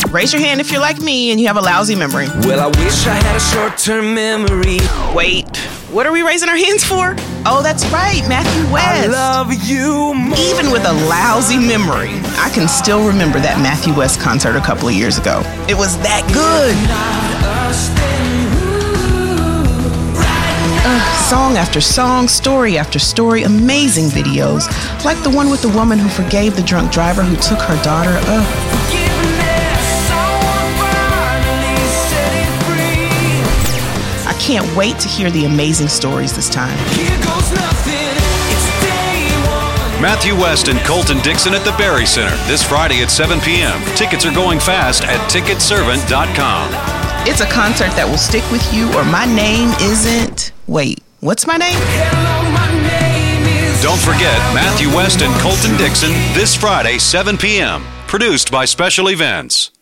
Raise your hand if you're like me and you have a lousy memory. Well, I wish I had a short-term memory. Wait, what are we raising our hands for? Oh, that's right, Matthew West. I love you more. Even with a lousy memory, I can still remember that Matthew West concert a couple of years ago. It was that good. Song after song, story after story, amazing videos, like the one with the woman who forgave the drunk driver who took her daughter. I can't wait to hear the amazing stories this time. Matthew West and Colton Dixon at the Barry Center this Friday at 7 p.m. Tickets are going fast at ticketservant.com. It's a concert that will stick with you, or my name isn't... Wait, what's my name? Don't forget Matthew West and Colton Dixon this Friday, 7 p.m. Produced by Special Events.